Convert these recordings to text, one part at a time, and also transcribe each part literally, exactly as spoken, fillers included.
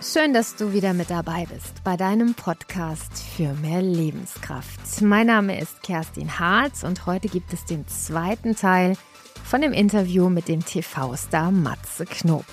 Schön, dass du wieder mit dabei bist bei deinem Podcast für mehr Lebenskraft. Mein Name ist Kerstin Harz und heute gibt es den zweiten Teil von dem Interview mit dem T V-Star Matze Knob.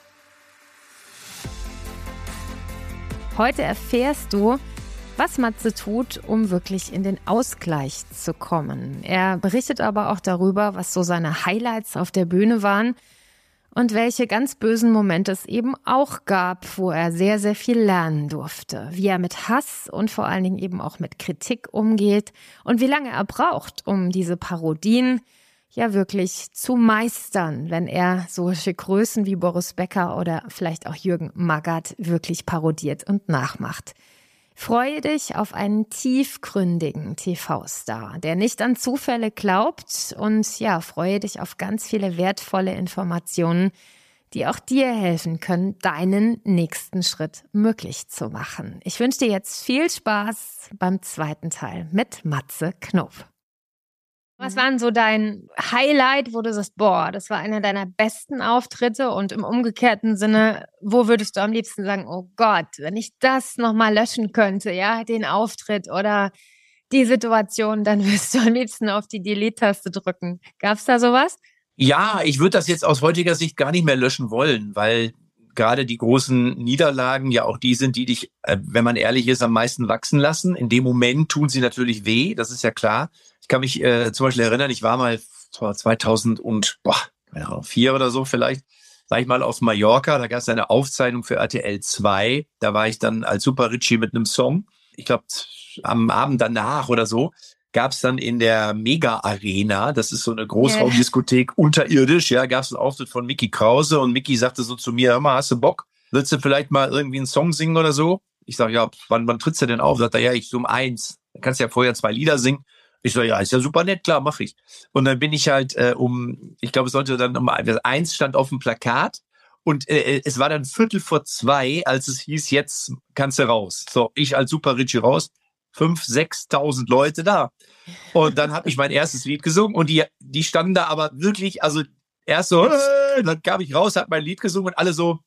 Heute erfährst du, was Matze tut, um wirklich in den Ausgleich zu kommen. Er berichtet aber auch darüber, was so seine Highlights auf der Bühne waren und welche ganz bösen Momente es eben auch gab, wo er sehr, sehr viel lernen durfte. Wie er mit Hass und vor allen Dingen eben auch mit Kritik umgeht und wie lange er braucht, um diese Parodien ja wirklich zu meistern, wenn er solche Größen wie Boris Becker oder vielleicht auch Jürgen Magath wirklich parodiert und nachmacht. Freue dich auf einen tiefgründigen T V-Star, der nicht an Zufälle glaubt, und ja, freue dich auf ganz viele wertvolle Informationen, die auch dir helfen können, deinen nächsten Schritt möglich zu machen. Ich wünsche dir jetzt viel Spaß beim zweiten Teil mit Matze Knob. Was war denn so dein Highlight, wo du sagst, boah, das war einer deiner besten Auftritte, und im umgekehrten Sinne, wo würdest du am liebsten sagen, oh Gott, wenn ich das nochmal löschen könnte, ja, den Auftritt oder die Situation, dann würdest du am liebsten auf die Delete-Taste drücken. Gab's da sowas? Ja, ich würde das jetzt aus heutiger Sicht gar nicht mehr löschen wollen, weil gerade die großen Niederlagen ja auch die sind, die dich, wenn man ehrlich ist, am meisten wachsen lassen. In dem Moment tun sie natürlich weh, das ist ja klar. Ich kann mich äh, zum Beispiel erinnern, ich war mal zweitausendvier oder so vielleicht, war ich mal auf Mallorca, da gab es eine Aufzeichnung für R T L zwei, da war ich dann als Super Richie mit einem Song. Ich glaube, am Abend danach oder so gab es dann in der Mega Arena, das ist so eine Großraumdiskothek, yeah, unterirdisch, ja, gab es einen Auftritt von Micky Krause, und Micky sagte so zu mir, hör mal, hast du Bock? Willst du vielleicht mal irgendwie einen Song singen oder so? Ich sage, ja, wann, wann trittst du denn auf? Sagt er, ja, ich so um eins. Dann kannst du ja vorher zwei Lieder singen. Ich so, ja, ist ja super nett, klar, mach ich. Und dann bin ich halt äh, um, ich glaube, es sollte dann um eins stand auf dem Plakat, und äh, es war dann Viertel vor zwei, als es hieß, jetzt kannst du raus. So, ich als Super Richie raus, fünf, sechstausend Leute da. Und dann habe ich mein erstes Lied gesungen, und die die standen da aber wirklich, also erst so, äh, dann kam ich raus, habe mein Lied gesungen und alle so,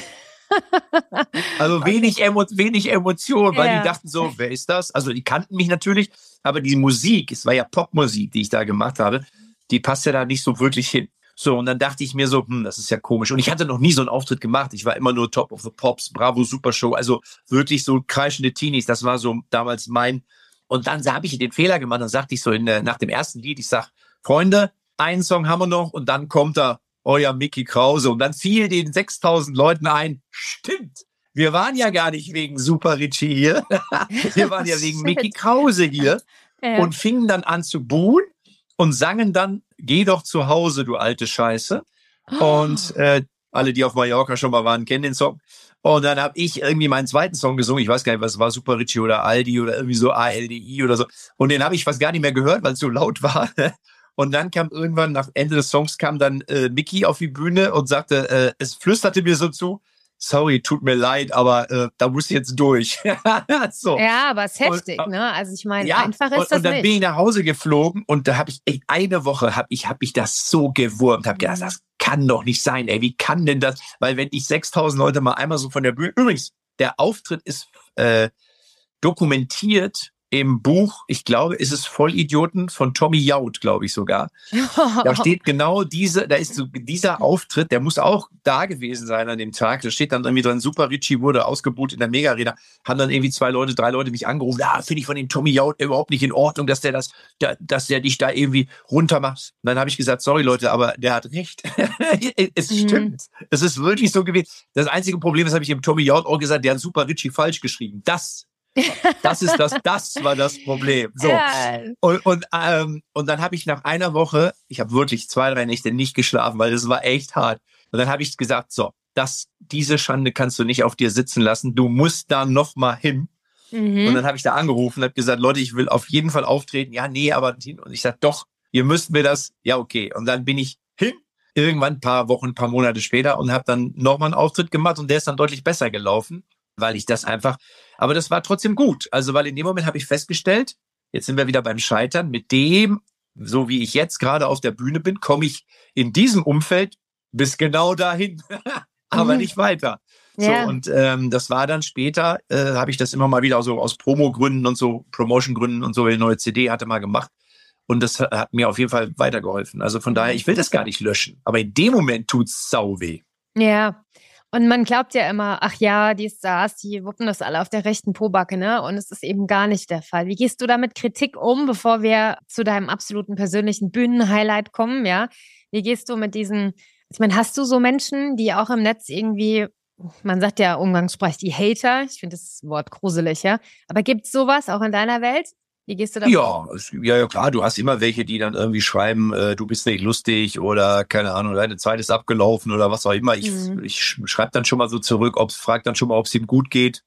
also wenig, Emo- wenig Emotion, weil ja, die dachten so, wer ist das? Also die kannten mich natürlich, aber die Musik, es war ja Popmusik, die ich da gemacht habe, die passt ja da nicht so wirklich hin. So, und dann dachte ich mir so, hm, das ist ja komisch. Und ich hatte noch nie so einen Auftritt gemacht. Ich war immer nur Top of the Pops, Bravo Super Show, also wirklich so kreischende Teenies. Das war so damals mein. Und dann habe ich den Fehler gemacht, dann sagte ich so in, nach dem ersten Lied, ich sag, Freunde, einen Song haben wir noch, und dann kommt da euer Micky Krause. Und dann fiel den sechstausend Leuten ein, stimmt, wir waren ja gar nicht wegen Super Richie hier, wir waren ja wegen Micky Krause hier, ja, und fingen dann an zu buhen und sangen dann, geh doch zu Hause, du alte Scheiße. Oh. Und äh, alle, die auf Mallorca schon mal waren, kennen den Song. Und dann habe ich irgendwie meinen zweiten Song gesungen, ich weiß gar nicht, was war, Super Richie oder Aldi oder irgendwie so A L D I oder so. Und den habe ich fast gar nicht mehr gehört, weil es so laut war. Und dann kam irgendwann, nach Ende des Songs, kam dann äh, Micky auf die Bühne und sagte, äh, es flüsterte mir so zu, sorry, tut mir leid, aber äh, da muss ich jetzt durch. So. Ja, aber es ist heftig, und, ne? Also ich meine, ja, einfach ist und, das und dann nicht. bin ich nach Hause geflogen, und da habe ich echt eine Woche, habe ich, hab ich das so gewurmt, habe gedacht, das kann doch nicht sein, ey, wie kann denn das? Weil wenn ich sechstausend Leute mal einmal so von der Bühne, übrigens, der Auftritt ist äh, dokumentiert im Buch, ich glaube, ist es Vollidioten von Tommy Jaud, glaube ich sogar. Da steht genau diese, da ist so dieser Auftritt, der muss auch da gewesen sein an dem Tag. Da steht dann irgendwie dran, Super Richie wurde ausgebuht in der Mega Arena. Haben dann irgendwie zwei Leute, drei Leute mich angerufen. Ja, finde ich von dem Tommy Jaud überhaupt nicht in Ordnung, dass der das, dass der dich da irgendwie runtermacht. Und dann habe ich gesagt, sorry Leute, aber der hat recht. Es stimmt. Mhm. Es ist wirklich so gewesen. Das einzige Problem ist, habe ich dem Tommy Jaud auch gesagt, der hat Super Richie falsch geschrieben. Das Das ist das, das war das Problem. So. Ja. Und, und, ähm, und dann habe ich nach einer Woche, ich habe wirklich zwei, drei Nächte nicht geschlafen, weil das war echt hart. Und dann habe ich gesagt, so, das, diese Schande kannst du nicht auf dir sitzen lassen. Du musst da noch mal hin. Mhm. Und dann habe ich da angerufen und habe gesagt, Leute, ich will auf jeden Fall auftreten. Ja, nee, aber, und ich sag, doch, ihr müsst mir das. Ja, okay. Und dann bin ich hin. Irgendwann ein paar Wochen, ein paar Monate später, und habe dann nochmal einen Auftritt gemacht, und der ist dann deutlich besser gelaufen, weil ich das einfach, aber das war trotzdem gut. Also, weil in dem Moment habe ich festgestellt, jetzt sind wir wieder beim Scheitern, mit dem, so wie ich jetzt gerade auf der Bühne bin, komme ich in diesem Umfeld bis genau dahin, aber mhm. nicht weiter. Ja. So, und ähm, das war dann später, äh, habe ich das immer mal wieder so aus Promo-Gründen und so, Promotion-Gründen und so, weil eine neue C D hatte mal gemacht. Und das hat mir auf jeden Fall weitergeholfen. Also von daher, ich will das gar nicht löschen. Aber in dem Moment tut's sau weh. Ja. Und man glaubt ja immer, ach ja, die Stars, die wuppen das alle auf der rechten Pobacke, ne? Und es ist eben gar nicht der Fall. Wie gehst du da mit Kritik um, bevor wir zu deinem absoluten persönlichen Bühnenhighlight kommen, ja? Wie gehst du mit diesen, ich meine, hast du so Menschen, die auch im Netz irgendwie, man sagt ja umgangssprachlich die Hater, ich finde das Wort gruselig, ja? Aber gibt's sowas auch in deiner Welt? Wie gehst du da Ja, es- ja, ja, klar, du hast immer welche, die dann irgendwie schreiben, äh, du bist nicht lustig oder keine Ahnung, deine Zeit ist abgelaufen oder was auch immer. Ich, Mhm. ich schreibe dann schon mal so zurück, ob frag dann schon mal, ob es ihm gut geht.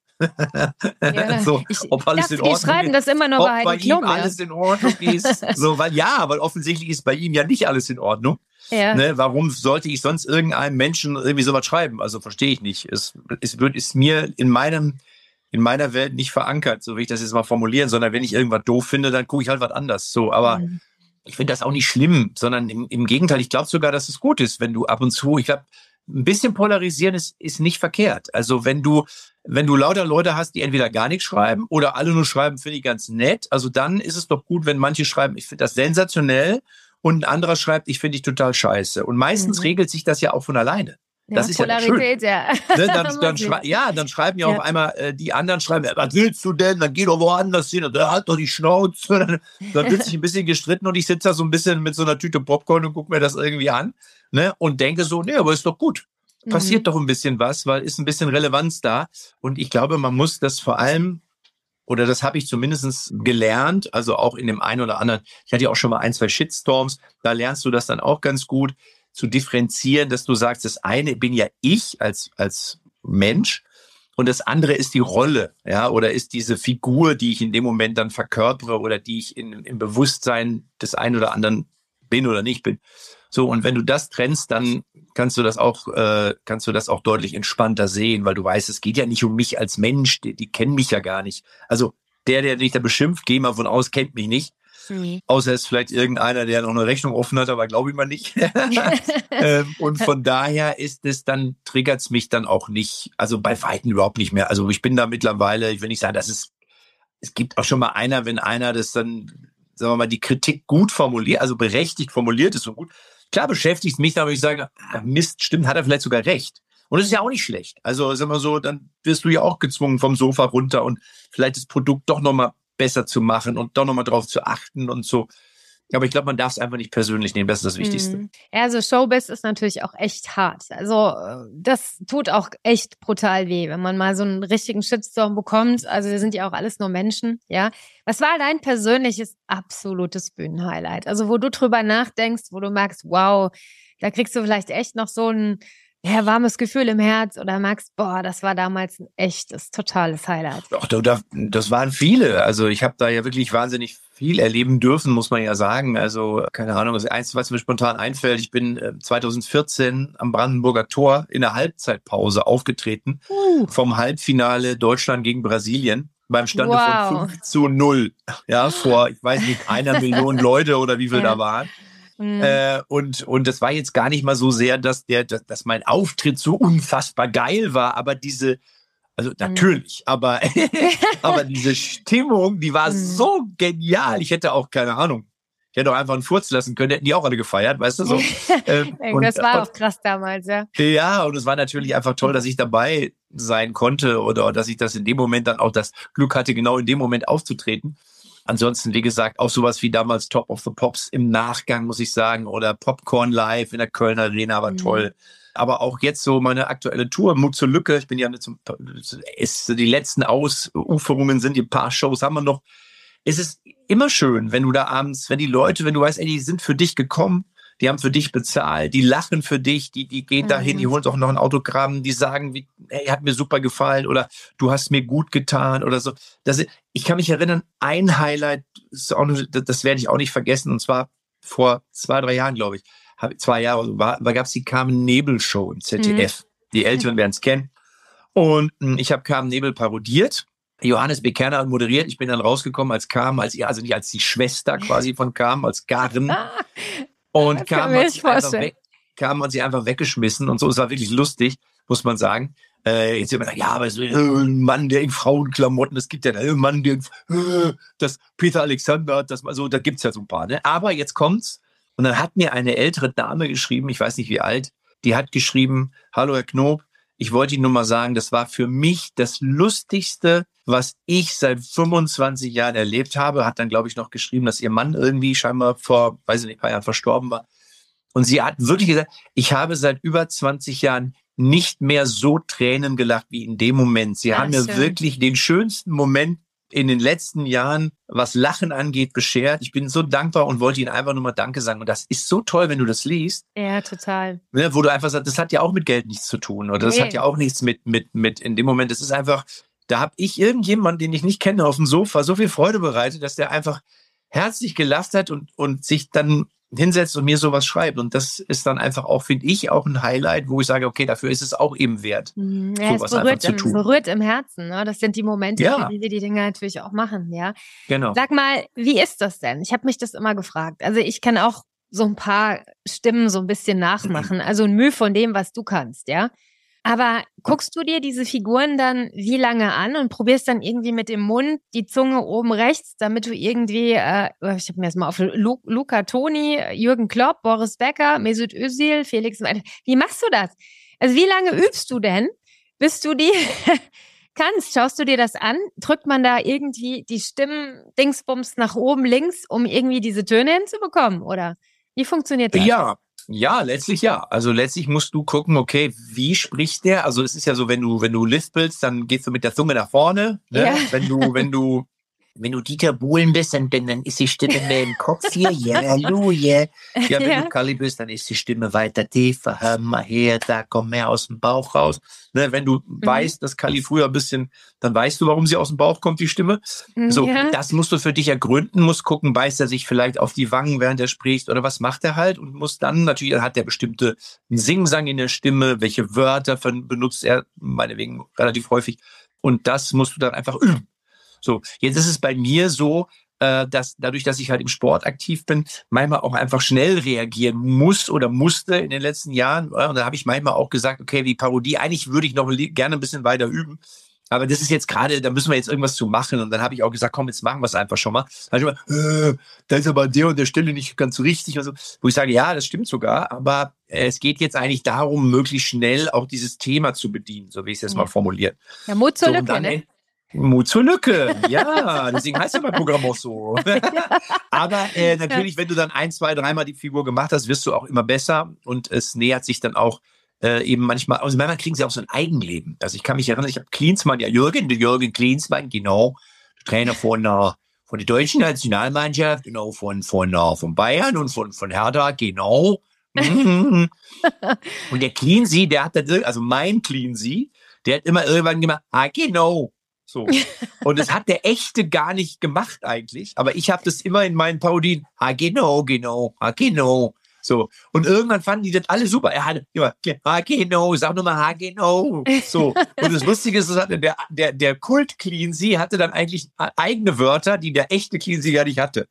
Ja, so, ich ob alles dachte, in die Ordnung schreiben ist. das immer nur Ob bei bei Heidi ihm Klum, ja. alles in Ordnung ist. So, weil ja, aber offensichtlich ist bei ihm ja nicht alles in Ordnung. Ja. Ne, warum sollte ich sonst irgendeinem Menschen irgendwie sowas schreiben? Also verstehe ich nicht. Es, es wird ist mir in meinem in meiner Welt nicht verankert, so will ich das jetzt mal formulieren, sondern wenn ich irgendwas doof finde, dann gucke ich halt was anders. So, aber Mhm. ich finde das auch nicht schlimm, sondern im, im Gegenteil, ich glaube sogar, dass es gut ist, wenn du ab und zu, ich glaube, ein bisschen polarisieren ist, ist nicht verkehrt. Also wenn du, wenn du lauter Leute hast, die entweder gar nichts schreiben oder alle nur schreiben, finde ich ganz nett. Also dann ist es doch gut, wenn manche schreiben, ich finde das sensationell und ein anderer schreibt, ich finde dich total scheiße. Und meistens Mhm. regelt sich das ja auch von alleine. Das Ja, ist ja das Schöne. Polarität, ja. Ne, dann, dann Muss ich. schrei- ja, dann schreiben ja, Ja. auf einmal äh, die anderen schreiben, ja, was willst du denn? Dann geh doch woanders hin. Und der hat doch die Schnauze. Dann, dann wird sich ein bisschen gestritten und ich sitze da so ein bisschen mit so einer Tüte Popcorn und gucke mir das irgendwie an, ne, und denke so, nee, aber ist doch gut. Passiert Mhm. doch ein bisschen was, weil ist ein bisschen Relevanz da. Und ich glaube, man muss das vor allem, oder das habe ich zumindest gelernt, also auch in dem einen oder anderen, ich hatte ja auch schon mal ein, zwei Shitstorms, da lernst du das dann auch ganz gut, zu differenzieren, dass du sagst, das eine bin ja ich als als Mensch und das andere ist die Rolle, ja, oder ist diese Figur, die ich in dem Moment dann verkörpere oder die ich in, im Bewusstsein des einen oder anderen bin oder nicht bin. So, und wenn du das trennst, dann kannst du das auch äh, kannst du das auch deutlich entspannter sehen, weil du weißt, es geht ja nicht um mich als Mensch, die, die kennen mich ja gar nicht. Also der, der dich da beschimpft, geh mal von aus, kennt mich nicht. Mhm. Außer es ist vielleicht irgendeiner, der noch eine Rechnung offen hat, aber glaube ich mal nicht. ähm, und von daher ist es dann, triggert es mich dann auch nicht, also bei Weitem überhaupt nicht mehr. Also ich bin da mittlerweile, ich will nicht sagen, das ist, es gibt auch schon mal einer, wenn einer das dann, sagen wir mal, die Kritik gut formuliert, also berechtigt formuliert ist und gut. Klar beschäftigt es mich, aber ich sage, ah, Mist, stimmt, hat er vielleicht sogar recht. Und das ist ja auch nicht schlecht. Also sagen wir so, dann wirst du ja auch gezwungen vom Sofa runter und vielleicht das Produkt doch nochmal besser zu machen und doch nochmal drauf zu achten und so. Aber ich glaube, man darf es einfach nicht persönlich nehmen. Das ist das Wichtigste. Mhm. Ja, also Showbiz ist natürlich auch echt hart. Also äh, das tut auch echt brutal weh, wenn man mal so einen richtigen Shitstorm bekommt. Also wir sind ja auch alles nur Menschen, ja. Was war dein persönliches absolutes Bühnenhighlight? Also wo du drüber nachdenkst, wo du merkst, wow, da kriegst du vielleicht echt noch so ein ja, warmes Gefühl im Herz oder merkst, boah, das war damals ein echtes, totales Highlight. Ach, da, das waren viele. Also ich habe da ja wirklich wahnsinnig viel erleben dürfen, muss man ja sagen. Also keine Ahnung, das Einzige, was mir spontan einfällt, ich bin äh, zwanzig vierzehn am Brandenburger Tor in der Halbzeitpause aufgetreten Uh. vom Halbfinale Deutschland gegen Brasilien beim Stande Wow. von fünf zu null. Ja, vor, ich weiß nicht, einer Million Leute oder wie viel Ja. da waren. Mhm. Äh, und, und das war jetzt gar nicht mal so sehr, dass der, dass, dass mein Auftritt so unfassbar geil war, aber diese, also natürlich, aber, aber diese Stimmung, die war Mhm. so genial. Ich hätte auch, keine Ahnung, ich hätte auch einfach einen Furz lassen können, hätten die auch alle gefeiert, weißt du, so. Ähm, und- das war und- auch krass damals, ja. Ja, und es war natürlich einfach toll, dass ich dabei sein konnte oder dass ich das in dem Moment dann auch das Glück hatte, genau in dem Moment aufzutreten. Ansonsten, wie gesagt, auch sowas wie damals Top of the Pops im Nachgang, muss ich sagen, oder Popcorn Live in der Kölner Arena war Mhm. toll. Aber auch jetzt so meine aktuelle Tour, Mut zur Lücke, ich bin ja nicht zum, ist, die letzten Ausuferungen sind, die paar Shows haben wir noch. Es ist immer schön, wenn du da abends, wenn die Leute, wenn du weißt, ey, die sind für dich gekommen, die haben für dich bezahlt, die lachen für dich, die, die gehen Mhm. dahin, die holen auch noch ein Autogramm, die sagen, wie, hey, hat mir super gefallen oder du hast mir gut getan oder so. Das, ich kann mich erinnern, ein Highlight, ist auch, nur- das das werde ich auch nicht vergessen, und zwar vor zwei, drei Jahren, glaube ich, hab- zwei Jahre, war, da gab es die Carmen Nebel Show im Z D F. Die Älteren werden es kennen. Und mh, ich habe Carmen Nebel parodiert. Johannes B. Kerner hat moderiert. Ich bin dann rausgekommen als Carmen, als ihr, also nicht als die Schwester quasi von Carmen, als Garen. Und Das kann Carmen man hat, sich sich einfach vorstellen. weg, Carmen hat sie einfach weggeschmissen und so. Es war wirklich lustig, muss man sagen. Äh, jetzt immer sagen, ja, aber so, äh, ein Mann, der in Frauenklamotten, das gibt ja einen Mann, der in, äh, das Peter Alexander, das mal so, da gibt's ja so ein paar, ne? Aber jetzt kommt's. Und dann hat mir eine ältere Dame geschrieben, ich weiß nicht wie alt, die hat geschrieben, hallo Herr Knob, ich wollte Ihnen nur mal sagen, das war für mich das Lustigste, was ich seit fünfundzwanzig Jahren erlebt habe. Hat dann, glaube ich, noch geschrieben, dass ihr Mann irgendwie scheinbar vor, weiß ich nicht, ein paar Jahren verstorben war. Und sie hat wirklich gesagt, ich habe seit über zwanzig Jahren nicht mehr so Tränen gelacht wie in dem Moment. Sie Ah, haben mir schön. wirklich den schönsten Moment in den letzten Jahren, was Lachen angeht, beschert. Ich bin so dankbar und wollte Ihnen einfach nur mal Danke sagen. Und das ist so toll, wenn du das liest, Ja, total. ne, wo du einfach sagst, das hat ja auch mit Geld nichts zu tun. Oder das Nee. hat ja auch nichts mit, mit, mit in dem Moment. Das ist einfach, da habe ich irgendjemand, den ich nicht kenne, auf dem Sofa so viel Freude bereitet, dass der einfach herzlich gelacht hat und, und sich dann hinsetzt und mir sowas schreibt. Und das ist dann einfach auch, finde ich, auch ein Highlight, wo ich sage, okay, dafür ist es auch eben wert, Mhm. Ja, es sowas einfach berührt zu im, tun. berührt im Herzen. Ne? Das sind die Momente, Ja. für die wir die Dinge natürlich auch machen. Ja. Genau. Sag mal, wie ist das denn? Ich habe mich das immer gefragt. Also ich kann auch so ein paar Stimmen so ein bisschen nachmachen. Also ein Mühe von dem, was du kannst, ja. Aber guckst du dir diese Figuren dann wie lange an und probierst dann irgendwie mit dem Mund die Zunge oben rechts, damit du irgendwie, äh, ich habe mir das mal auf Lu Luca Toni, Jürgen Klopp, Boris Becker, Mesut Özil, Felix, wie machst du das? Also wie lange übst du denn, bis du die kannst? Schaust du dir das an? Drückt man da irgendwie die Stimmen Dingsbums nach oben links, um irgendwie diese Töne hinzubekommen? Oder wie funktioniert das? Ja, ja, letztlich ja. Also letztlich musst du gucken, okay, wie spricht der? Also es ist ja so, wenn du, wenn du lispelst, dann gehst du mit der Zunge nach vorne. Ne? Ja. Wenn du, wenn du, wenn du Dieter Bohlen bist, dann, dann ist die Stimme mehr im Kopf hier. Ja, hallo, yeah. Ja, wenn Ja. du Kalli bist, dann ist die Stimme weiter tiefer. Hör mal her, da kommt mehr aus dem Bauch raus. Ne? Wenn du Mhm. weißt, dass Kalli früher ein bisschen, dann weißt du, warum sie aus dem Bauch kommt, die Stimme. So, Ja. das musst du für dich ergründen, musst gucken, beißt er sich vielleicht auf die Wangen, während er spricht, oder was macht er halt, und muss dann natürlich, hat der bestimmte Singsang in der Stimme, welche Wörter von, benutzt er, meinetwegen relativ häufig, und das musst du dann einfach üben. So, jetzt ist es bei mir so, äh, dass dadurch, dass ich halt im Sport aktiv bin, manchmal auch einfach schnell reagieren muss oder musste in den letzten Jahren, äh, und da habe ich manchmal auch gesagt, okay, die Parodie, eigentlich würde ich noch gerne ein bisschen weiter üben. Aber das ist jetzt gerade, da müssen wir jetzt irgendwas zu machen. Und dann habe ich auch gesagt, komm, jetzt machen wir es einfach schon mal. Dann habe ich immer, äh, da ist aber an der und der Stelle nicht ganz so richtig. Und so. Wo ich sage, ja, das stimmt sogar. Aber äh, es geht jetzt eigentlich darum, möglichst schnell auch dieses Thema zu bedienen, so wie ich es jetzt Ja. mal formuliere. Ja, Mut zur So, und Lücke, dann, ne? äh, Mut zur Lücke, ja, deswegen heißt ja mein Programm auch so. Aber äh, natürlich, wenn du dann ein, zwei, dreimal die Figur gemacht hast, wirst du auch immer besser, und es nähert sich dann auch äh, eben manchmal, also manchmal kriegen sie auch so ein Eigenleben. Also ich kann mich erinnern, ich habe Klinsmann, ja Jürgen, der Jürgen Klinsmann, genau, Trainer von äh, von der deutschen Nationalmannschaft, genau, von von äh, von Bayern und von von Hertha, genau. Mhm. Und der Cleansy, der hat dann, irg- also mein Cleansy, der hat immer irgendwann gemacht, ah, genau. So. Und das hat der Echte gar nicht gemacht eigentlich. Aber ich habe das immer in meinen Parodien, ah, genau, genau, ah, genau. So. Und irgendwann fanden die das alle super. Er hatte immer, ah, genau, sag nur mal, ah, genau. So. Und das Lustige ist, das hatte der, der, der Kult Cleansy hatte dann eigentlich eigene Wörter, die der echte Cleansy gar nicht hatte.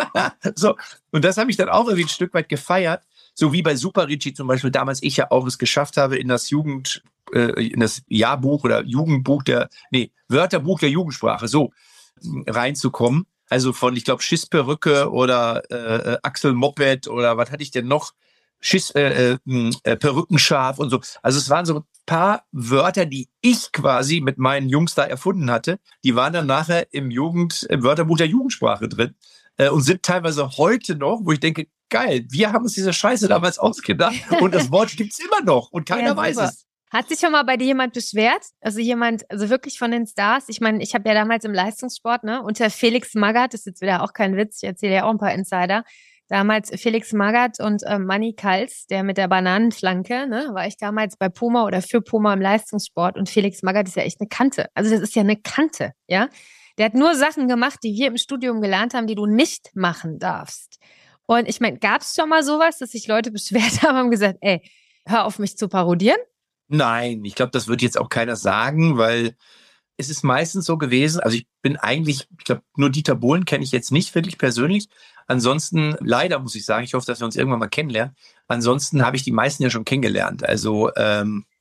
So. Und das habe ich dann auch irgendwie ein Stück weit gefeiert. So wie bei Super Ricci zum Beispiel damals ich ja auch es geschafft habe, in das Jugend, äh, in das Jahrbuch oder Jugendbuch der, nee, Wörterbuch der Jugendsprache, so reinzukommen. Also von, ich glaube, Schissperücke oder äh, Axel Moped oder was hatte ich denn noch? Schiss, äh, äh, äh, Perückenschaf und so. Also es waren so ein paar Wörter, die ich quasi mit meinen Jungs da erfunden hatte. Die waren dann nachher im Jugend, im Wörterbuch der Jugendsprache drin äh, und sind teilweise heute noch, wo ich denke, geil, wir haben uns diese Scheiße damals ausgedacht und das Wort gibt's immer noch und keiner Ja, weiß super. es. Hat sich schon mal bei dir jemand beschwert? Also jemand, also wirklich von den Stars? Ich meine, ich habe ja damals im Leistungssport, ne, unter Felix Magath, das ist jetzt wieder auch kein Witz, ich erzähle ja auch ein paar Insider, damals Felix Magath und äh, Manny Kals, der mit der Bananenflanke, ne, war ich damals bei Puma oder für Puma im Leistungssport, und Felix Magath ist ja echt eine Kante. Also das ist ja eine Kante, ja. Der hat nur Sachen gemacht, die wir im Studium gelernt haben, die du nicht machen darfst. Und ich meine, gab es schon mal sowas, dass sich Leute beschwert haben und gesagt, ey, hör auf mich zu parodieren? Nein, ich glaube, das wird jetzt auch keiner sagen, weil es ist meistens so gewesen, also ich bin eigentlich, ich glaube, nur Dieter Bohlen kenne ich jetzt nicht wirklich persönlich. Ansonsten, leider muss ich sagen, ich hoffe, dass wir uns irgendwann mal kennenlernen. Ansonsten habe ich die meisten ja schon kennengelernt. Also ähm,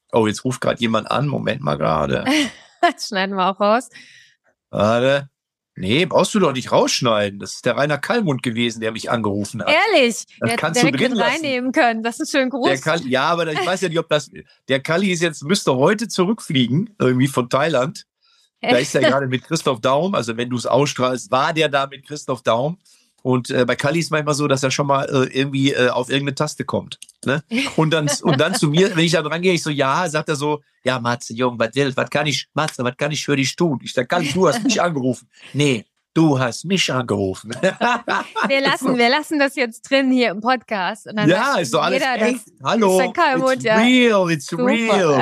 Oh, jetzt ruft gerade jemand an. Moment mal gerade. Das schneiden wir auch raus. Warte. Nee, brauchst du doch nicht rausschneiden. Das ist der Rainer Kallmund gewesen, der mich angerufen hat. Ehrlich? Das Der kannst hätte du direkt drin mit lassen. reinnehmen können. Das ist ein schön Der Gruß. Kalli, ja, aber ich weiß ja nicht, ob das, der Kalli ist jetzt, müsste heute zurückfliegen, irgendwie von Thailand. Da ist er gerade mit Christoph Daum, also wenn du es ausstrahlst, war der da mit Christoph Daum. Und äh, bei Kalli ist manchmal so, dass er schon mal äh, irgendwie äh, auf irgendeine Taste kommt. Ne? Und dann und dann zu mir, wenn ich da dran gehe, ich so, ja, sagt er so, ja, Matze, Jung, was will, was kann ich, Matze, was kann ich für dich tun? Ich sag, Kalli, du hast mich angerufen. Nee, du hast mich angerufen. Wir lassen, wir lassen das jetzt drin hier im Podcast. Und dann Ja, weiß ist doch alles jeder, echt. das Hallo, ist ein Kallmund, it's ja. real, it's Super. real.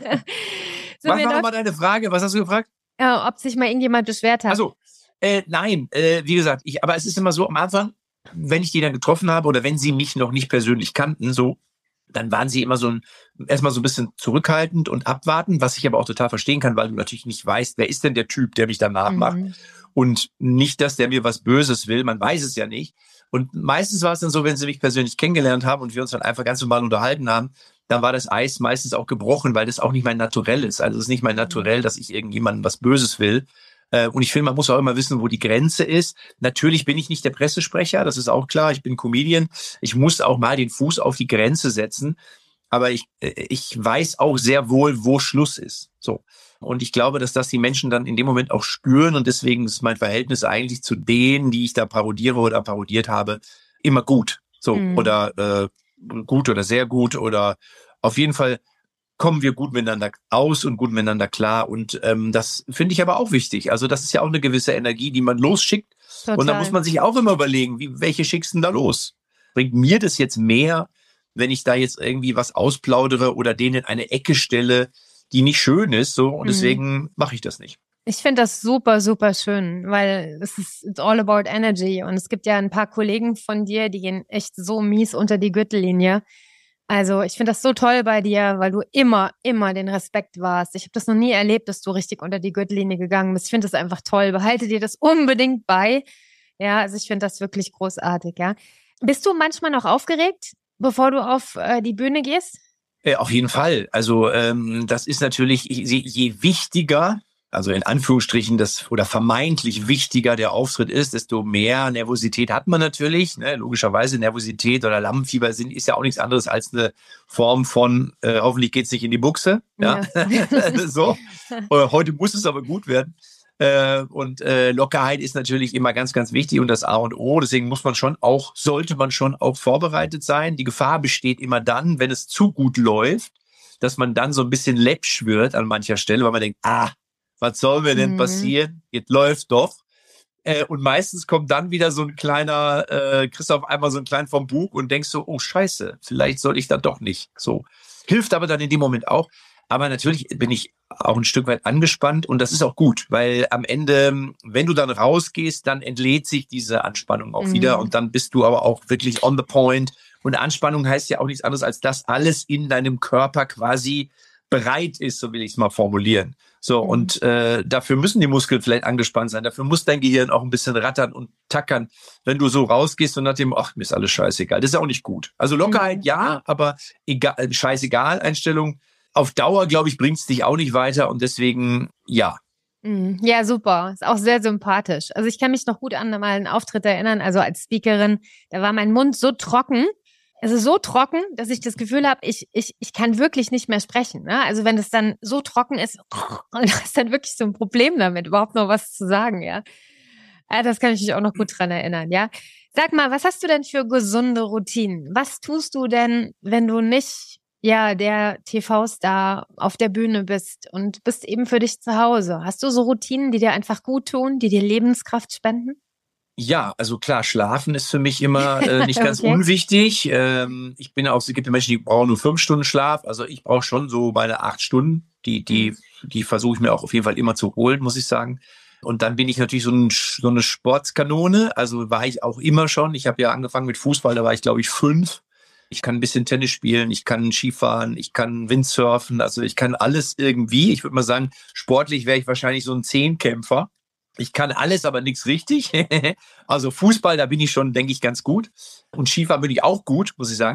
So, Mach mir mal läuft, nochmal deine Frage, was hast du gefragt? äh, ob sich mal irgendjemand beschwert hat. Also, äh, nein, äh, wie gesagt, ich, aber es ist immer so am Anfang, wenn ich die dann getroffen habe oder wenn sie mich noch nicht persönlich kannten, so, dann waren sie immer so ein, erstmal so ein bisschen zurückhaltend und abwartend, was ich aber auch total verstehen kann, weil du natürlich nicht weißt, wer ist denn der Typ, der mich danach macht. Mhm. Und nicht, dass der mir was Böses will, man weiß es ja nicht. Und meistens war es dann so, wenn sie mich persönlich kennengelernt haben und wir uns dann einfach ganz normal unterhalten haben, dann war das Eis meistens auch gebrochen, weil das auch nicht mein Naturell ist. Also es ist nicht mein Naturell, dass ich irgendjemandem was Böses will. Und ich finde, man muss auch immer wissen, wo die Grenze ist. Natürlich bin ich nicht der Pressesprecher, das ist auch klar. Ich bin Comedian. Ich muss auch mal den Fuß auf die Grenze setzen. Aber ich, ich weiß auch sehr wohl, wo Schluss ist. So. Und ich glaube, dass das die Menschen dann in dem Moment auch spüren. Und deswegen ist mein Verhältnis eigentlich zu denen, die ich da parodiere oder parodiert habe, immer gut. So. Mhm. Oder äh, gut oder sehr gut. Oder auf jeden Fall kommen wir gut miteinander aus und gut miteinander klar. Und ähm, das finde ich aber auch wichtig. Also das ist ja auch eine gewisse Energie, die man losschickt. Total. Und da muss man sich auch immer überlegen, wie, welche schickst du denn da los? Bringt mir das jetzt mehr, wenn ich da jetzt irgendwie was ausplaudere oder denen in eine Ecke stelle, die nicht schön ist, so, und deswegen mhm. mache ich das nicht. Ich finde das super, super schön, weil es ist it's all about energy. Und es gibt ja ein paar Kollegen von dir, die gehen echt so mies unter die Gürtellinie. Also ich finde das so toll bei dir, weil du immer, immer den Respekt warst. Ich habe das noch nie erlebt, dass du richtig unter die Gürtellinie gegangen bist. Ich finde das einfach toll. Behalte dir das unbedingt bei. Ja, also ich finde das wirklich großartig, ja. Bist du manchmal noch aufgeregt, bevor du auf äh, die Bühne gehst? Ja, auf jeden Fall. Also ähm, das ist natürlich, je, je wichtiger, also in Anführungsstrichen das oder vermeintlich wichtiger der Auftritt ist, desto mehr Nervosität hat man natürlich. Ne? Logischerweise Nervosität oder Lampenfieber sind ist ja auch nichts anderes als eine Form von äh, hoffentlich geht's nicht in die Buchse. Ja, ja. So. Heute muss es aber gut werden. Äh, und äh, Lockerheit ist natürlich immer ganz, ganz wichtig und das A und O. Deswegen muss man schon auch, sollte man schon auch vorbereitet sein. Die Gefahr besteht immer dann, wenn es zu gut läuft, dass man dann so ein bisschen läppsch wird an mancher Stelle, weil man denkt, ah, was soll mir denn passieren? Jetzt läuft doch. Äh, und meistens kommt dann wieder so ein kleiner, äh, kriegst du auf einmal so einen kleinen vom Bug und denkst so, oh Scheiße, vielleicht soll ich dann doch nicht. So. Hilft aber dann in dem Moment auch. Aber natürlich bin ich auch ein Stück weit angespannt und das ist auch gut, weil am Ende, wenn du dann rausgehst, dann entlädt sich diese Anspannung auch mhm. wieder und dann bist du aber auch wirklich on the point. Und Anspannung heißt ja auch nichts anderes, als dass alles in deinem Körper quasi bereit ist, so will ich es mal formulieren. So, mhm. und äh, dafür müssen die Muskeln vielleicht angespannt sein, dafür muss dein Gehirn auch ein bisschen rattern und tackern, wenn du so rausgehst und nach dem, ach, mir ist alles scheißegal. Das ist ja auch nicht gut. Also Lockerheit, mhm. ja, aber egal, scheißegal Einstellung. Auf Dauer, glaube ich, bringt es dich auch nicht weiter und deswegen, ja. Ja, super. Ist auch sehr sympathisch. Also ich kann mich noch gut an mal einen Auftritt erinnern, also als Speakerin, da war mein Mund so trocken, also so trocken, dass ich das Gefühl habe, ich ich ich kann wirklich nicht mehr sprechen. Ne? Also wenn es dann so trocken ist, und du hast dann wirklich so ein Problem damit, überhaupt noch was zu sagen, ja. Ja, das kann ich mich auch noch gut dran erinnern, ja. Sag mal, was hast du denn für gesunde Routinen? Was tust du denn, wenn du nicht ja, der T V-Star auf der Bühne bist und bist eben für dich zu Hause? Hast du so Routinen, die dir einfach gut tun, die dir Lebenskraft spenden? Ja, also klar, Schlafen ist für mich immer äh, nicht ganz okay. unwichtig. Ähm, ich bin auch, es gibt ja Menschen, die brauchen nur fünf Stunden Schlaf. Also ich brauche schon so meine acht Stunden. Die, die, die versuche ich mir auch auf jeden Fall immer zu holen, muss ich sagen. Und dann bin ich natürlich so, ein, so eine Sportskanone. Also war ich auch immer schon. Ich habe ja angefangen mit Fußball, da war ich glaube ich fünf. Ich kann ein bisschen Tennis spielen, ich kann Skifahren, ich kann Windsurfen, also ich kann alles irgendwie. Ich würde mal sagen, sportlich wäre ich wahrscheinlich so ein Zehnkämpfer. Ich kann alles, aber nichts richtig. Also Fußball, da bin ich schon, denke ich, ganz gut. Und Skifahren bin ich auch gut, muss ich sagen.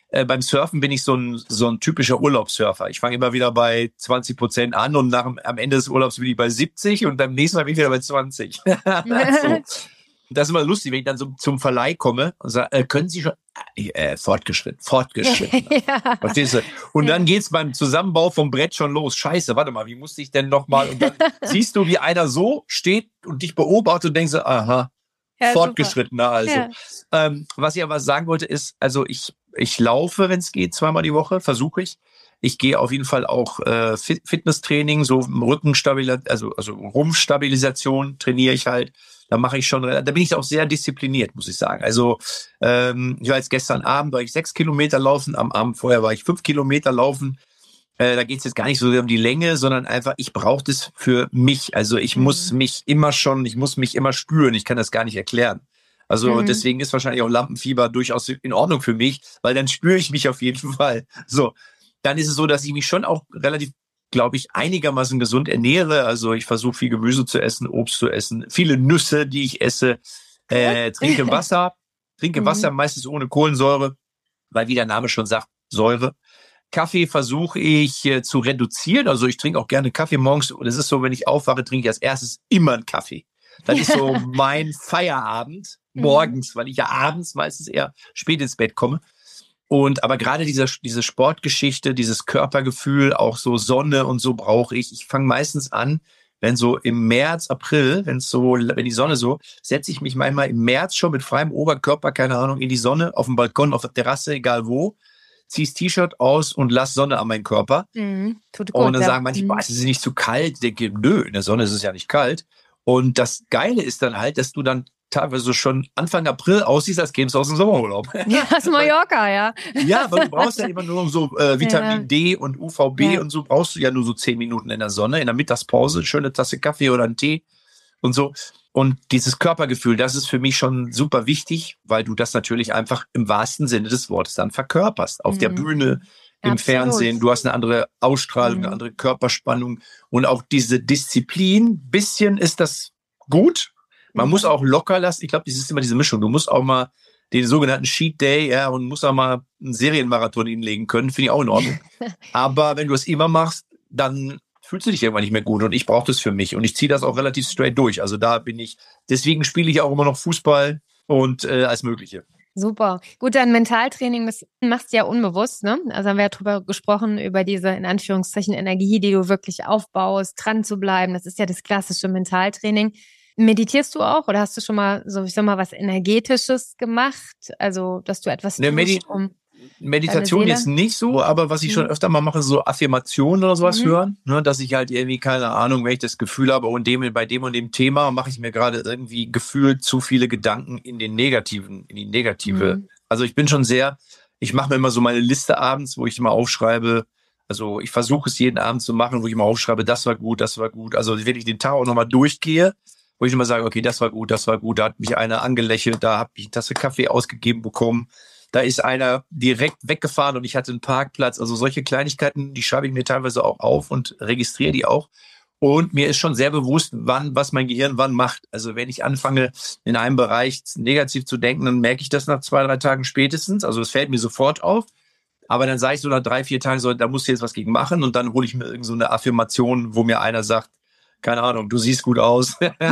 äh, beim Surfen bin ich so ein, so ein typischer Urlaubssurfer. Ich fange immer wieder bei zwanzig Prozent an und nach, am Ende des Urlaubs bin ich bei siebzig und beim nächsten Mal bin ich wieder bei zwanzig. So. Das ist immer lustig, wenn ich dann so zum Verleih komme und sage, äh, können Sie schon, äh, fortgeschritten, fortgeschritten. Ja. Verstehst du? Und ja. Dann geht's beim Zusammenbau vom Brett schon los. Scheiße, warte mal, wie musste ich denn nochmal? Und dann siehst du, wie einer so steht und dich beobachtet und denkst so, aha, ja, fortgeschrittener also. Ja. Ähm, was ich aber sagen wollte ist, also ich, ich laufe, wenn es geht, zweimal die Woche, versuche ich. Ich gehe auf jeden Fall auch äh, Fitnesstraining, so Rückenstabilisation, also, also Rumpfstabilisation trainiere ich halt. Da mache ich schon, da bin ich auch sehr diszipliniert, muss ich sagen. Also ähm, ich war jetzt gestern Abend, war ich sechs Kilometer laufen, am Abend vorher war ich fünf Kilometer laufen. Äh, da geht es jetzt gar nicht so sehr um die Länge, sondern einfach, ich brauche das für mich. Also ich mhm. muss mich immer schon, ich muss mich immer spüren. Ich kann das gar nicht erklären. Also mhm. deswegen ist wahrscheinlich auch Lampenfieber durchaus in Ordnung für mich, weil dann spüre ich mich auf jeden Fall. So, dann ist es so, dass ich mich schon auch relativ, glaube ich, einigermaßen gesund ernähre. Also ich versuche viel Gemüse zu essen, Obst zu essen, viele Nüsse, die ich esse, äh, trinke Wasser, trinke mhm. Wasser meistens ohne Kohlensäure, weil wie der Name schon sagt, Säure. Kaffee versuche ich äh, zu reduzieren. Also ich trinke auch gerne Kaffee morgens. Und es ist so, wenn ich aufwache, trinke ich als erstes immer einen Kaffee. Das ist so mein Feierabend morgens, weil ich ja abends meistens eher spät ins Bett komme. Und aber gerade diese, diese Sportgeschichte, dieses Körpergefühl, auch so Sonne und so brauche ich. Ich fange meistens an, wenn so im März, April, wenn es so, wenn die Sonne so, setze ich mich manchmal im März schon mit freiem Oberkörper, keine Ahnung, in die Sonne, auf dem Balkon, auf der Terrasse, egal wo, zieh's T-Shirt aus und lass Sonne an meinen Körper. Mhm, tut gut, und dann ja. sagen manche, boah, es ist nicht zu kalt. Ich denke, nö, in der Sonne ist es ja nicht kalt. Und das Geile ist dann halt, dass du dann teilweise schon Anfang April aussiehst, als kämst du aus dem Sommerurlaub. Ja, aus Mallorca, ja. Ja, aber du brauchst ja immer nur so äh, Vitamin ja. D und U V B ja. und so brauchst du ja nur so zehn Minuten in der Sonne, in der Mittagspause, schöne Tasse Kaffee oder einen Tee und so. Und dieses Körpergefühl, das ist für mich schon super wichtig, weil du das natürlich einfach im wahrsten Sinne des Wortes dann verkörperst. Auf mhm. der Bühne, im Absolut. Fernsehen, du hast eine andere Ausstrahlung, mhm. eine andere Körperspannung und auch diese Disziplin. Bisschen ist das gut. Man mhm. muss auch locker lassen. Ich glaube, das ist immer diese Mischung. Du musst auch mal den sogenannten Cheat Day, ja, und musst auch mal einen Serienmarathon hinlegen können. Finde ich auch in Ordnung. Aber wenn du es immer machst, dann fühlst du dich irgendwann nicht mehr gut. Und ich brauche das für mich. Und ich ziehe das auch relativ straight durch. Also da bin ich, deswegen spiele ich auch immer noch Fußball und äh, alles Mögliche. Super. Gut, dein Mentaltraining, das machst du ja unbewusst, ne? Also haben wir ja drüber gesprochen, über diese, in Anführungszeichen, Energie, die du wirklich aufbaust, dran zu bleiben. Das ist ja das klassische Mentaltraining. Meditierst du auch oder hast du schon mal, so ich sag mal, was Energetisches gemacht? Also, dass du etwas ne, tust, Medi- um Meditation jetzt nicht so, aber was ich schon öfter mal mache, so Affirmationen oder sowas mhm. hören, ne, dass ich halt irgendwie, keine Ahnung, wenn ich das Gefühl habe, und dem, bei dem und dem Thema mache ich mir gerade irgendwie gefühlt zu viele Gedanken in den negativen, in die negative. Mhm. Also ich bin schon sehr, ich mache mir immer so meine Liste abends, wo ich immer aufschreibe, also ich versuche es jeden Abend zu machen, wo ich immer aufschreibe, das war gut, das war gut. Also wenn ich den Tag auch nochmal durchgehe, wo ich immer sage, okay, das war gut, das war gut, da hat mich einer angelächelt, da habe ich eine Tasse Kaffee ausgegeben bekommen. Da ist einer direkt weggefahren und ich hatte einen Parkplatz. Also solche Kleinigkeiten, die schreibe ich mir teilweise auch auf und registriere die auch. Und mir ist schon sehr bewusst, wann, was mein Gehirn wann macht. Also wenn ich anfange, in einem Bereich negativ zu denken, dann merke ich das nach zwei, drei Tagen spätestens. Also es fällt mir sofort auf. Aber dann sage ich so nach drei, vier Tagen so, da musst du jetzt was gegen machen. Und dann hole ich mir irgend so eine Affirmation, wo mir einer sagt, keine Ahnung, du siehst gut aus.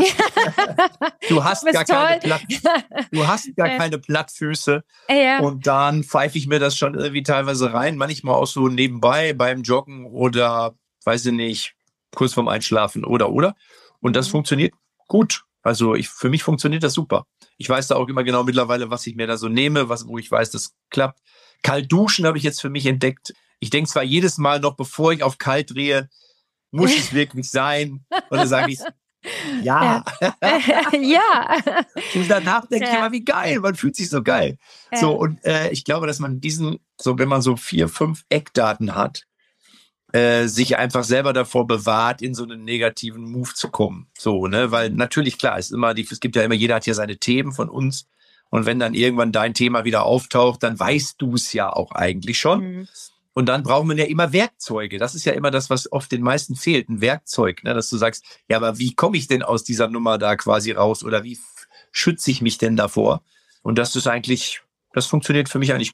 du hast du gar keine Platt, du hast gar keine Plattfüße. Ja. Und dann pfeife ich mir das schon irgendwie teilweise rein, manchmal auch so nebenbei beim Joggen oder, weiß ich nicht, kurz vorm Einschlafen oder, oder. Und das mhm. funktioniert gut. Also ich, für mich funktioniert das super. Ich weiß da auch immer genau mittlerweile, was ich mir da so nehme, was, wo ich weiß, das klappt. Kalt duschen habe ich jetzt für mich entdeckt. Ich denke zwar jedes Mal noch, bevor ich auf kalt drehe, muss es wirklich sein? Und dann sage ich, ja. ja. Und danach denke ja. ich immer, wie geil, man fühlt sich so geil. Ja. So, und äh, ich glaube, dass man diesen, so wenn man so vier, fünf Eckdaten hat, äh, sich einfach selber davor bewahrt, in so einen negativen Move zu kommen. So, ne, weil natürlich, klar, es ist immer, die, es gibt ja immer, jeder hat ja seine Themen von uns. Und wenn dann irgendwann dein Thema wieder auftaucht, dann weißt du es ja auch eigentlich schon. Mhm. Und dann braucht man ja immer Werkzeuge. Das ist ja immer das, was oft den meisten fehlt, ein Werkzeug, ne? Dass du sagst, ja, aber wie komme ich denn aus dieser Nummer da quasi raus oder wie f- schütze ich mich denn davor? Und das ist eigentlich, das funktioniert für mich eigentlich gut.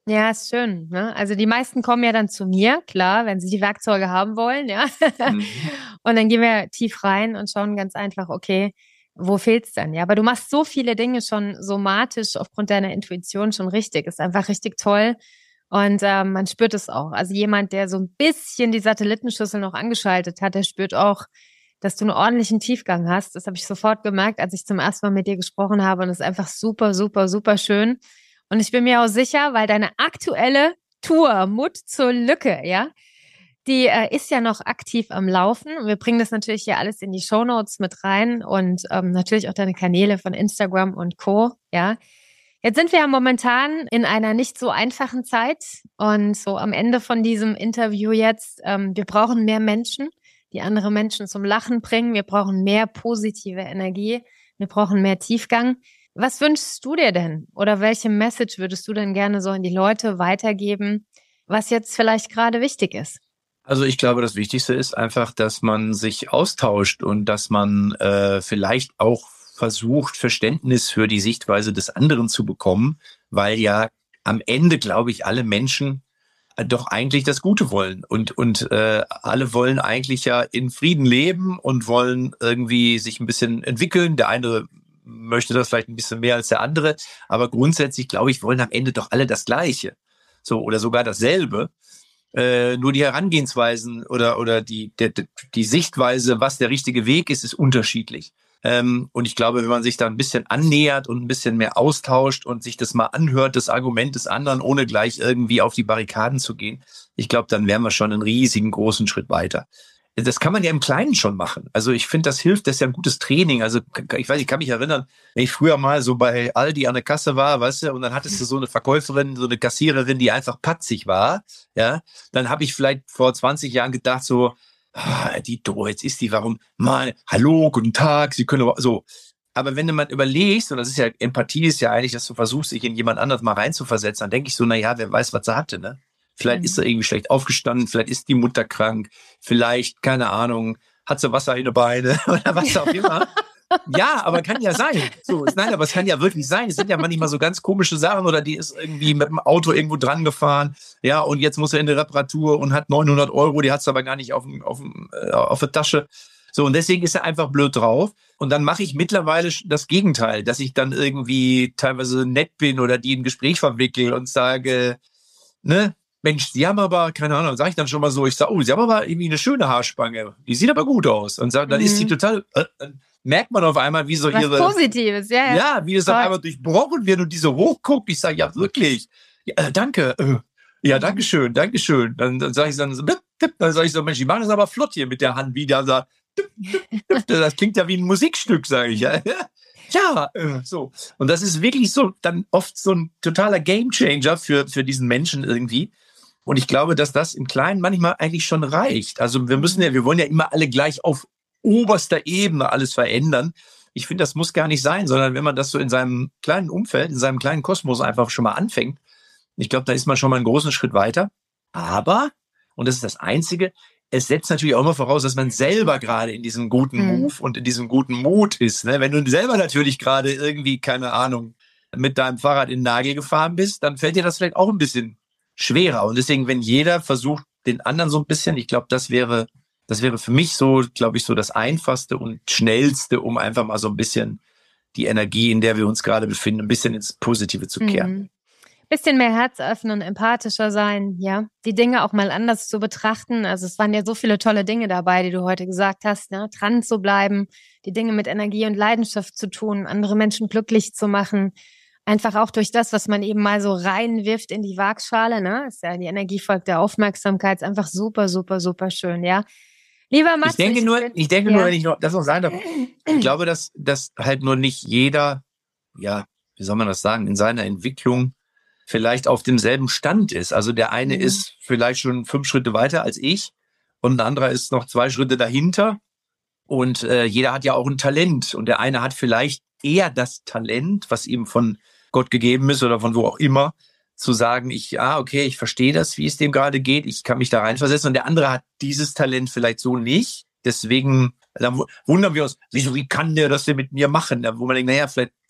Ja, ist schön, ne? Also die meisten kommen ja dann zu mir, klar, wenn sie die Werkzeuge haben wollen, ja. Mhm. Und dann gehen wir tief rein und schauen ganz einfach, okay, wo fehlt's denn? Ja, aber du machst so viele Dinge schon somatisch aufgrund deiner Intuition schon richtig. Ist einfach richtig toll. Und ähm, man spürt es auch. Also jemand, der so ein bisschen die Satellitenschüssel noch angeschaltet hat, der spürt auch, dass du einen ordentlichen Tiefgang hast. Das habe ich sofort gemerkt, als ich zum ersten Mal mit dir gesprochen habe. Und es ist einfach super, super, super schön. Und ich bin mir auch sicher, weil deine aktuelle Tour Mut zur Lücke, ja, die äh, ist ja noch aktiv am Laufen. Und wir bringen das natürlich hier alles in die Shownotes mit rein und ähm, natürlich auch deine Kanäle von Instagram und Co., ja. Jetzt sind wir ja momentan in einer nicht so einfachen Zeit und so am Ende von diesem Interview jetzt, ähm, wir brauchen mehr Menschen, die andere Menschen zum Lachen bringen. Wir brauchen mehr positive Energie. Wir brauchen mehr Tiefgang. Was wünschst du dir denn? Oder welche Message würdest du denn gerne so an die Leute weitergeben, was jetzt vielleicht gerade wichtig ist? Also ich glaube, das Wichtigste ist einfach, dass man sich austauscht und dass man äh, vielleicht auch versucht, Verständnis für die Sichtweise des anderen zu bekommen, weil ja am Ende, glaube ich, alle Menschen doch eigentlich das Gute wollen und und äh, alle wollen eigentlich ja in Frieden leben und wollen irgendwie sich ein bisschen entwickeln. Der eine möchte das vielleicht ein bisschen mehr als der andere, aber grundsätzlich, glaube ich, wollen am Ende doch alle das Gleiche, so oder sogar dasselbe. Äh, nur die Herangehensweisen oder oder die der, die Sichtweise, was der richtige Weg ist, ist unterschiedlich. Ähm, und ich glaube, wenn man sich da ein bisschen annähert und ein bisschen mehr austauscht und sich das mal anhört, das Argument des anderen, ohne gleich irgendwie auf die Barrikaden zu gehen, ich glaube, dann wären wir schon einen riesigen großen Schritt weiter. Das kann man ja im Kleinen schon machen. Also ich finde, das hilft, das ist ja ein gutes Training. Also ich weiß, ich kann mich erinnern, wenn ich früher mal so bei Aldi an der Kasse war, weißt du, und dann hattest du so eine Verkäuferin, so eine Kassiererin, die einfach patzig war, ja, dann habe ich vielleicht vor zwanzig Jahren gedacht so, ah, die Doro, jetzt ist die, warum, mal, hallo, guten Tag, Sie können, so. Aber wenn du mal überlegst, und das ist ja, Empathie ist ja eigentlich, dass du versuchst, dich in jemand anderes mal reinzuversetzen, dann denke ich so, na ja, wer weiß, was sie hatte, ne? Vielleicht mhm. ist sie irgendwie schlecht aufgestanden, vielleicht ist die Mutter krank, vielleicht, keine Ahnung, hat sie Wasser in den Beine oder was auch immer. Ja, aber kann ja sein. So, nein, aber es kann ja wirklich sein. Es sind ja manchmal so ganz komische Sachen oder die ist irgendwie mit dem Auto irgendwo dran gefahren. Ja, und jetzt muss er in die Reparatur und hat neunhundert Euro, die hat es aber gar nicht auf, dem, auf, dem, äh, auf der Tasche. So, und deswegen ist er einfach blöd drauf. Und dann mache ich mittlerweile das Gegenteil, dass ich dann irgendwie teilweise nett bin oder die in ein Gespräch verwickel und sage, ne, Mensch, Sie haben aber, keine Ahnung, sage ich dann schon mal so, ich sage, oh, Sie haben aber irgendwie eine schöne Haarspange. Die sieht aber gut aus. Und sag, dann mhm. ist sie total, äh, dann merkt man auf einmal, wie so was ihre... Positives, ja. Ja, ja wie es auf einmal durchbrochen wird und die so hochguckt. Ich sage, ja, wirklich. Ja, äh, danke. Äh, ja, danke schön, danke schön. Dann, dann sage ich dann so, dip, dip, dann sage ich so, Mensch, die machen das aber flott hier mit der Hand wieder. So, dip, dip, dip. Das klingt ja wie ein Musikstück, sage ich. Ja, ja äh, so. Und das ist wirklich so dann oft so ein totaler Gamechanger für, für diesen Menschen irgendwie. Und ich glaube, dass das im Kleinen manchmal eigentlich schon reicht. Also wir müssen ja, wir wollen ja immer alle gleich auf oberster Ebene alles verändern. Ich finde, das muss gar nicht sein, sondern wenn man das so in seinem kleinen Umfeld, in seinem kleinen Kosmos einfach schon mal anfängt, ich glaube, da ist man schon mal einen großen Schritt weiter. Aber, und das ist das Einzige, es setzt natürlich auch immer voraus, dass man selber gerade in diesem guten mhm. Move und in diesem guten Mut ist. Ne? Wenn du selber natürlich gerade irgendwie, keine Ahnung, mit deinem Fahrrad in den Nagel gefahren bist, dann fällt dir das vielleicht auch ein bisschen schwerer. Und deswegen, wenn jeder versucht, den anderen so ein bisschen, ich glaube, das wäre, das wäre für mich so, glaube ich, so das Einfachste und Schnellste, um einfach mal so ein bisschen die Energie, in der wir uns gerade befinden, ein bisschen ins Positive zu kehren. Mhm. Bisschen mehr Herz öffnen, empathischer sein, ja. Die Dinge auch mal anders zu betrachten. Also es waren ja so viele tolle Dinge dabei, die du heute gesagt hast, ne? Dran zu bleiben, die Dinge mit Energie und Leidenschaft zu tun, andere Menschen glücklich zu machen. Einfach auch durch das, was man eben mal so reinwirft in die Waagschale, ne? Ist ja die Energie folgt der Aufmerksamkeit, ist einfach super, super, super schön, ja. Lieber Mats, ich denke ich nur, bin, ich denke ja. nur, wenn ich noch das noch sagen darf, ich glaube, dass, dass halt nur nicht jeder, ja, wie soll man das sagen, in seiner Entwicklung vielleicht auf demselben Stand ist. Also der eine mhm. ist vielleicht schon fünf Schritte weiter als ich und ein anderer ist noch zwei Schritte dahinter. Und äh, jeder hat ja auch ein Talent. Und der eine hat vielleicht eher das Talent, was ihm von Gott gegeben ist oder von wo auch immer, zu sagen, ich, ah, okay, ich verstehe das, wie es dem gerade geht, ich kann mich da reinversetzen. Und der andere hat dieses Talent vielleicht so nicht. Deswegen dann wundern wir uns, wieso, wie kann der das denn mit mir machen? Wo man denkt, naja, vielleicht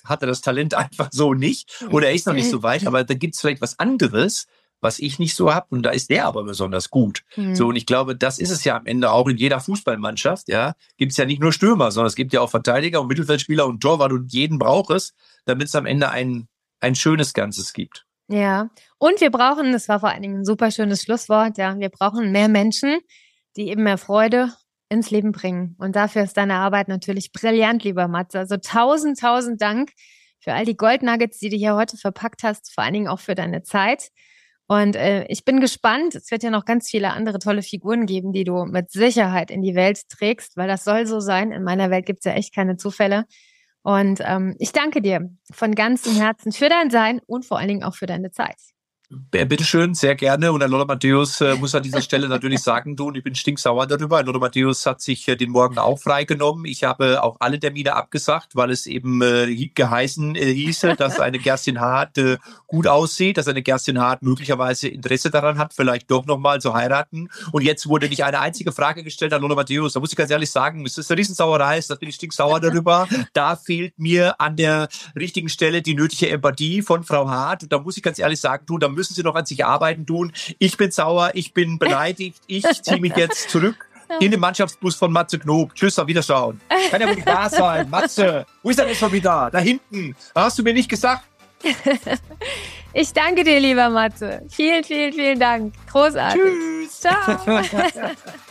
hat er das Talent einfach so nicht oder er ist noch nicht so weit, aber da gibt es vielleicht was anderes, was ich nicht so habe und da ist der aber besonders gut. Mhm. So, und ich glaube, das ist es ja am Ende auch in jeder Fußballmannschaft, ja, gibt es ja nicht nur Stürmer, sondern es gibt ja auch Verteidiger und Mittelfeldspieler und Torwart und jeden braucht es, damit es am Ende ein, ein schönes Ganzes gibt. Ja, und wir brauchen, das war vor allen Dingen ein super schönes Schlusswort, ja, wir brauchen mehr Menschen, die eben mehr Freude ins Leben bringen. Und dafür ist deine Arbeit natürlich brillant, lieber Matze. Also tausend, tausend Dank für all die Goldnuggets, die du hier heute verpackt hast, vor allen Dingen auch für deine Zeit. Und äh, ich bin gespannt, es wird ja noch ganz viele andere tolle Figuren geben, die du mit Sicherheit in die Welt trägst, weil das soll so sein. In meiner Welt gibt's ja echt keine Zufälle. Und ähm, ich danke dir von ganzem Herzen für dein Sein und vor allen Dingen auch für deine Zeit. Bitteschön, sehr gerne. Und an Lothar Matthäus äh, muss an dieser Stelle natürlich sagen, du, und ich bin stinksauer darüber. Lothar Matthäus hat sich äh, den Morgen auch freigenommen. Ich habe auch alle Termine abgesagt, weil es eben äh, geheißen äh, hieße, dass eine Kerstin Hart äh, gut aussieht, dass eine Kerstin Hart möglicherweise Interesse daran hat, vielleicht doch nochmal zu heiraten. Und jetzt wurde nicht eine einzige Frage gestellt an Lothar Matthäus. Da muss ich ganz ehrlich sagen, es ist eine Riesensauerei, da bin ich stinksauer darüber. Da fehlt mir an der richtigen Stelle die nötige Empathie von Frau Hart. Und da muss ich ganz ehrlich sagen, du, da müssen Sie noch an sich arbeiten tun. Ich bin sauer, ich bin beleidigt, ich ziehe mich jetzt zurück in den Mannschaftsbus von Matze Knob. Tschüss, auf Wiederschauen. Kann ja wohl nicht wahr sein. Matze, wo ist er denn schon wieder? Da hinten. Hast du mir nicht gesagt? Ich danke dir, lieber Matze. Vielen, vielen, vielen Dank. Großartig. Tschüss. Ciao.